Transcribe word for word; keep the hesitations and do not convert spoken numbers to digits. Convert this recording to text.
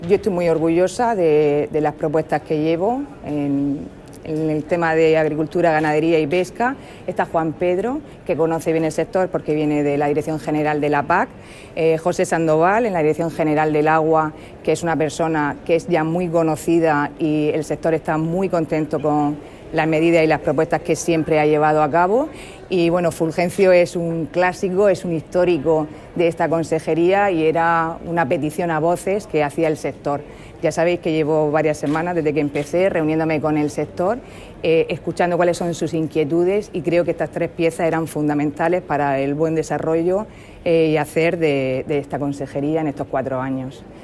Yo estoy muy orgullosa de, de las propuestas que llevo en, en el tema de agricultura, ganadería y pesca. Está Juan Pedro, que conoce bien el sector porque viene de la Dirección General de la P A C, eh, José Sandoval en la Dirección General del Agua, que es una persona que es ya muy conocida y el sector está muy contento con las medidas y las propuestas que siempre ha llevado a cabo. Y bueno, Fulgencio es un clásico, es un histórico de esta consejería y era una petición a voces que hacía el sector. Ya sabéis que llevo varias semanas desde que empecé reuniéndome con el sector, eh, escuchando cuáles son sus inquietudes, y creo que estas tres piezas eran fundamentales para el buen desarrollo eh, y hacer de, de esta consejería en estos cuatro años.